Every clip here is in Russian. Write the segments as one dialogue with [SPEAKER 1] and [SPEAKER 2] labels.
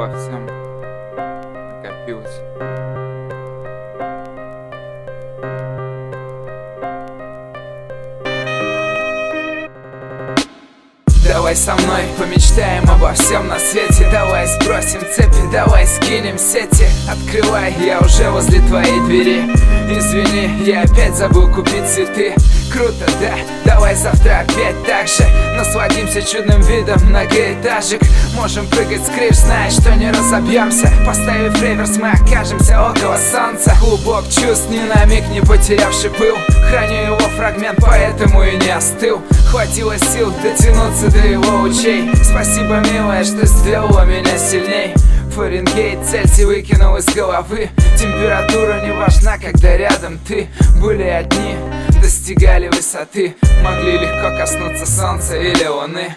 [SPEAKER 1] обо всем накопилось.
[SPEAKER 2] Давай со мной помечтаем обо всем на свете. Давай сбросим цепи, давай скинем сети. Открывай, я уже возле твоей двери. Извини, я опять забыл купить цветы. Круто, да? Давай завтра опять так же. Насладимся чудным видом многоэтажек. Можем прыгать с крыш, зная, что не разобьемся. Поставив реверс, мы окажемся около солнца. Клубок чувств, ни на миг не потерявший пыл. Храню его фрагмент, поэтому и не остыл. Хватило сил дотянуться до его лучей. Спасибо, милая, что сделала меня сильней. Фаренгейт, Цельсий выкинул из головы. Температура не важна, когда рядом ты. Были одни, достигали высоты. Могли легко коснуться солнца или луны.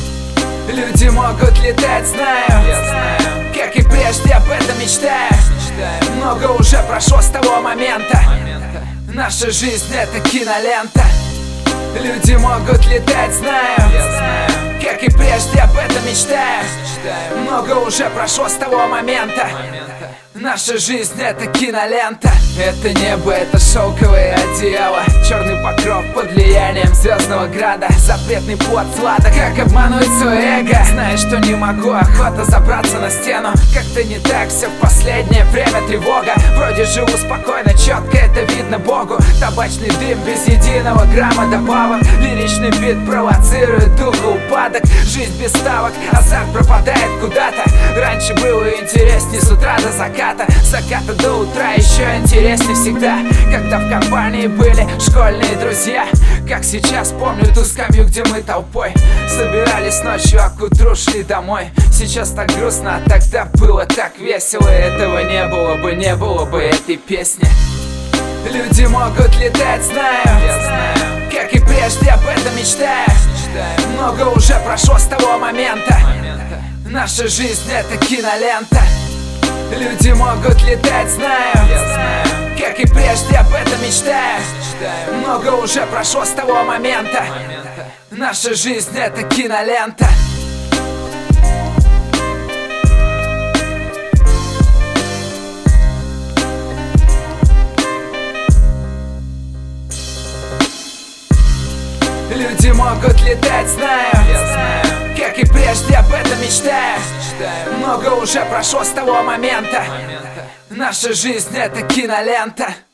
[SPEAKER 2] Люди могут летать, знаю, я знаю. Как и прежде, об этом мечтаю. Много уже прошло с того момента. Наша жизнь — это кинолента. Люди могут летать, знаю, я знаю. Как и прежде, об этом мечтаю. Много уже прошло с того момента. Наша жизнь — это кинолента. Это небо, это шелковое одеяло. Черный покров под влиянием звездного града. Запретный плод сладок, как обмануть свое эго. Знаешь, что не могу, охота забраться на стену. Как-то не так, все в последнее время тревога. Вроде живу спокойно, четко, это видно Богу. Табачный дым без единого грамма добавок. Лиричный бит провоцирует духоупадок. Жизнь без ставок, азарт пропадает куда-то. Раньше было интереснее с утра до заката. С заката до утра еще интереснее всегда. Когда в компании были школьные друзья. Как сейчас помню ту скамью, где мы толпой собирались ночью, а к утру шли домой. Сейчас так грустно, а тогда было так весело. Этого не было бы этой песни. Люди могут летать, знаю, я знаю. Как и прежде, об этом мечтаю. Много уже прошло с того момента. Наша жизнь — это кинолента. Люди могут летать, знаю, я знаю. Как и прежде, об этом мечтаю. Много уже прошло с того момента. Наша жизнь — это кинолента. Люди могут летать, знаю, я знаю. Как и прежде, об этом мечтаю. Много уже прошло с того момента. Наша жизнь — это кинолента.